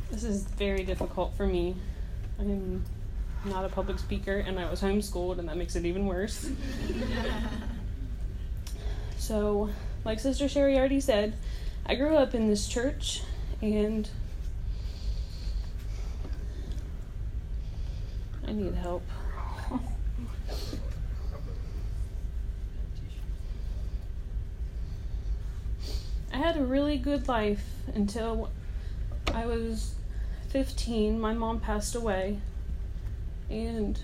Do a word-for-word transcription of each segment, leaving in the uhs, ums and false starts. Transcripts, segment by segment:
This is very difficult for me. I am not a public speaker, and I was homeschooled, and that makes it even worse. So, like Sister Sherry already said, I grew up in this church, and I need help. I had a really good life until I was fifteen. My mom passed away, and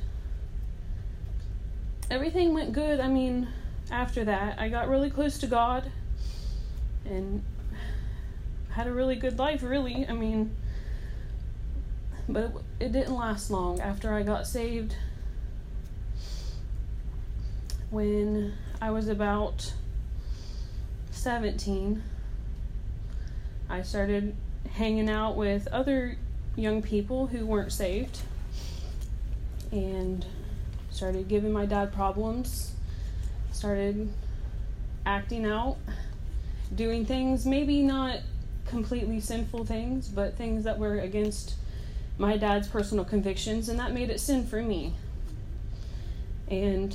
everything went good. I mean, after that, I got really close to God and had a really good life, really. I mean, but it, it didn't last long. After I got saved, when I was about seventeen, I started hanging out with other young people who weren't saved and started giving my dad problems, started acting out, doing things, maybe not completely sinful things, but things that were against my dad's personal convictions, and that made it sin for me. And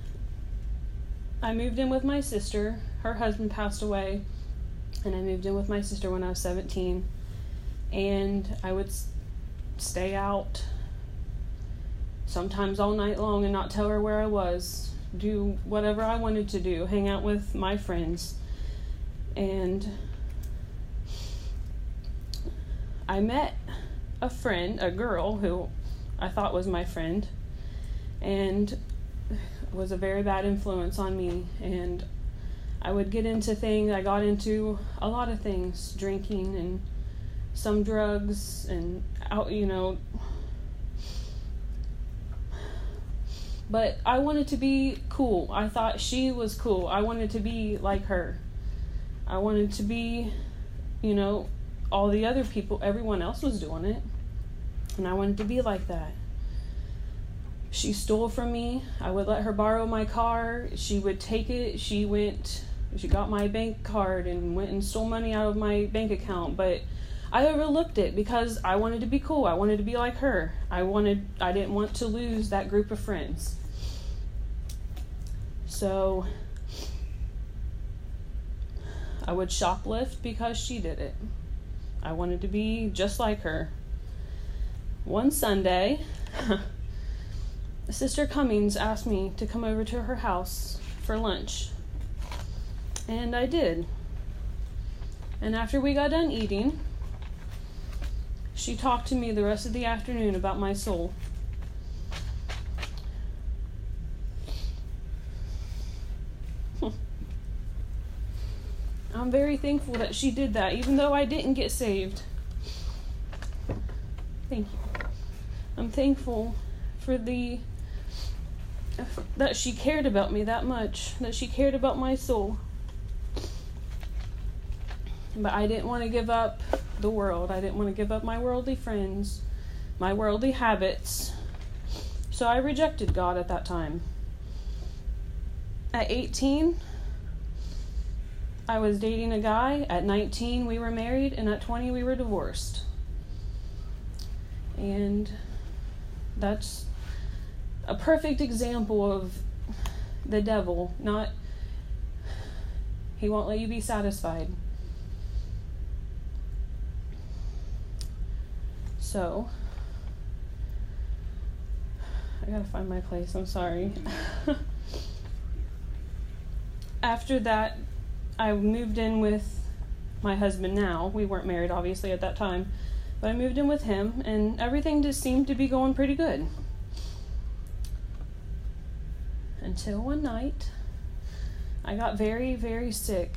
I moved in with my sister. Her husband passed away, and I moved in with my sister when I was seventeen. And I would s- stay out sometimes all night long and not tell her where I was, do whatever I wanted to do, hang out with my friends. And I met a friend, a girl who I thought was my friend, and was a very bad influence on me. And I would get into things, I got into a lot of things, drinking and some drugs and out, you know. But I wanted to be cool. I thought she was cool. I wanted to be like her. I wanted to be, you know, all the other people, everyone else was doing it. And I wanted to be like that. She stole from me. I would let her borrow my car. She would take it. She went, she got my bank card and went and stole money out of my bank account. But I overlooked it because I wanted to be cool. I wanted to be like her. I wanted, I didn't want to lose that group of friends. So I would shoplift because she did it. I wanted to be just like her. One Sunday, Sister Cummings asked me to come over to her house for lunch. And I did. And after we got done eating, she talked to me the rest of the afternoon about my soul. I'm very thankful that she did that, even though I didn't get saved. Thank you. I'm thankful for the that she cared about me that much, that she cared about my soul. But I didn't want to give up the world. I didn't want to give up my worldly friends, my worldly habits. So I rejected God at that time. At eighteen, I was dating a guy. At nineteen, we were married. And at twenty, we were divorced. And that's a perfect example of the devil. Not, he won't let you be satisfied. So, I gotta find my place, I'm sorry. After that, I moved in with my husband now. We weren't married, obviously, at that time. But I moved in with him, and everything just seemed to be going pretty good. Until one night, I got very, very sick.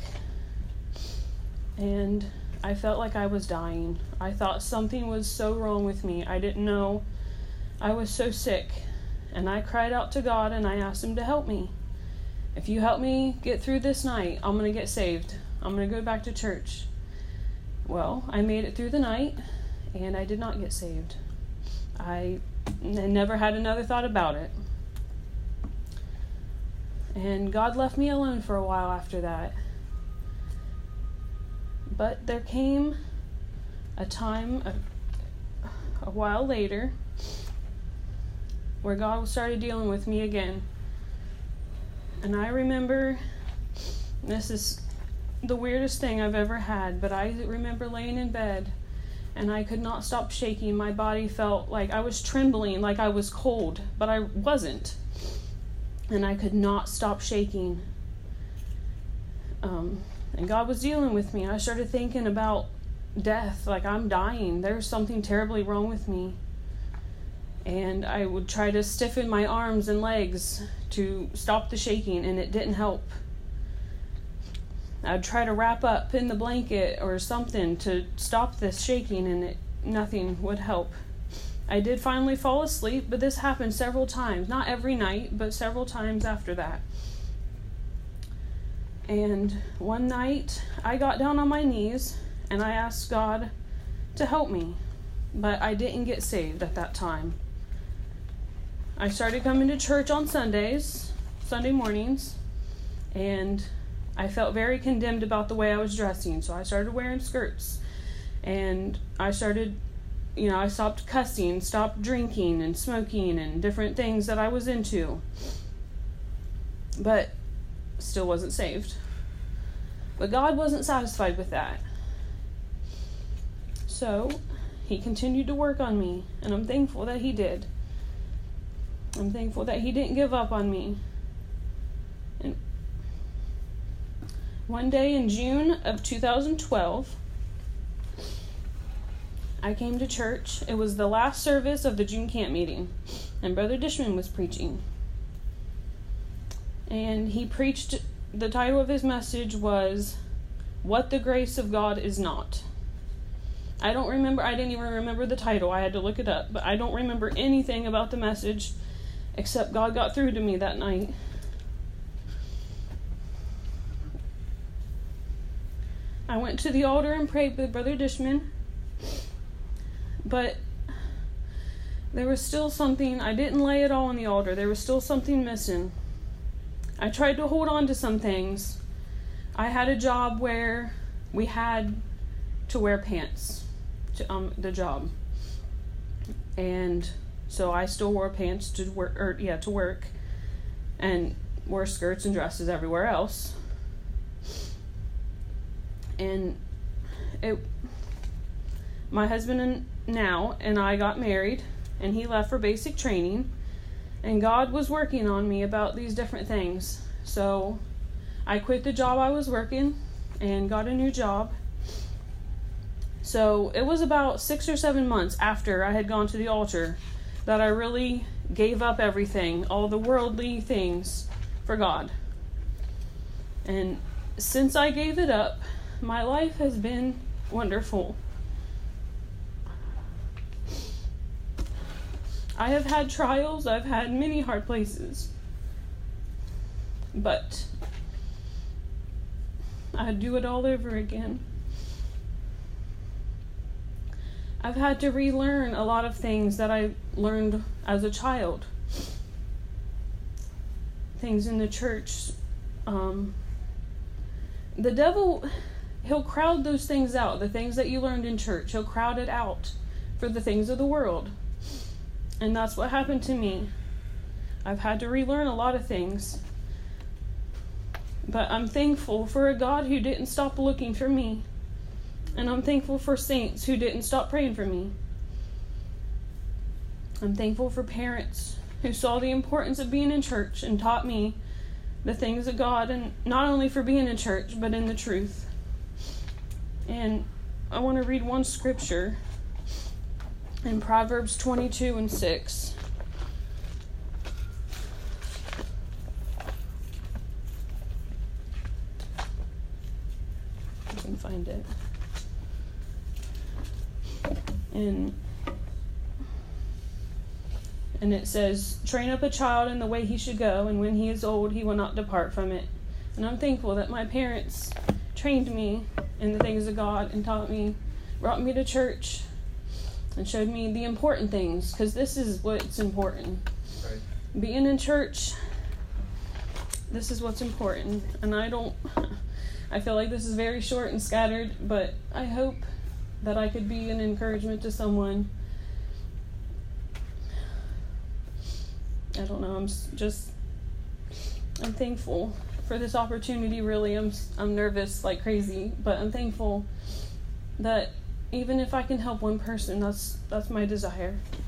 And I felt like I was dying. I thought something was so wrong with me. I didn't know. I was so sick. And I cried out to God, and I asked him to help me. If you help me get through this night, I'm going to get saved. I'm going to go back to church. Well, I made it through the night, and I did not get saved. I n- never had another thought about it. And God left me alone for a while after that. But there came a time, a a while later, where God started dealing with me again. And I remember, this is the weirdest thing I've ever had, but I remember laying in bed and I could not stop shaking. My body felt like I was trembling, like I was cold, but I wasn't. And I could not stop shaking. Um, and God was dealing with me. I started thinking about death, like I'm dying. There's something terribly wrong with me. And I would try to stiffen my arms and legs to stop the shaking, and it didn't help. I'd try to wrap up in the blanket or something to stop this shaking, and it, nothing would help. I did finally fall asleep, but this happened several times. Not every night, but several times after that. And one night, I got down on my knees, and I asked God to help me. But I didn't get saved at that time. I started coming to church on Sundays, Sunday mornings, and I felt very condemned about the way I was dressing, so I started wearing skirts. And I started, you know, I stopped cussing, stopped drinking and smoking and different things that I was into. But still wasn't saved. But God wasn't satisfied with that. So He continued to work on me, and I'm thankful that He did. I'm thankful that He didn't give up on me. And one day in June of two thousand twelve, I came to church. It was the last service of the June camp meeting, and Brother Dishman was preaching. And he preached, the title of his message was, "What the Grace of God Is Not." I don't remember, I didn't even remember the title. I had to look it up, but I don't remember anything about the message except God got through to me that night. I went to the altar and prayed with Brother Dishman, but there was still something. I didn't lay it all on the altar. There was still something missing. I tried to hold on to some things. I had a job where we had to wear pants to um the job, and so I still wore pants to work, or yeah, to work, and wore skirts and dresses everywhere else. And it, my husband and now and I got married, and he left for basic training, and God was working on me about these different things. So I quit the job I was working and got a new job. So it was about six or seven months after I had gone to the altar that I really gave up everything, all the worldly things, for God. And since I gave it up, my life has been wonderful. I have had trials, I've had many hard places, but I'd do it all over again. I've had to relearn a lot of things that I learned as a child. Things in the church. Um, the devil, he'll crowd those things out. The things that you learned in church, he'll crowd it out for the things of the world. And that's what happened to me. I've had to relearn a lot of things. But I'm thankful for a God who didn't stop looking for me. And I'm thankful for saints who didn't stop praying for me. I'm thankful for parents who saw the importance of being in church and taught me the things of God, and not only for being in church, but in the truth. And I want to read one scripture in Proverbs twenty-two and six. I can find it. And, and it says, "Train up a child in the way he should go, and when he is old, he will not depart from it." And I'm thankful that my parents trained me in the things of God and taught me, brought me to church, and showed me the important things, because this is what's important. Right. Being in church, this is what's important. And I don't, I feel like this is very short and scattered, but I hope that I could be an encouragement to someone I don't know. I'm just, I'm thankful for this opportunity. Really, I'm, I'm nervous like crazy, but I'm thankful that even if I can help one person, that's, that's my desire.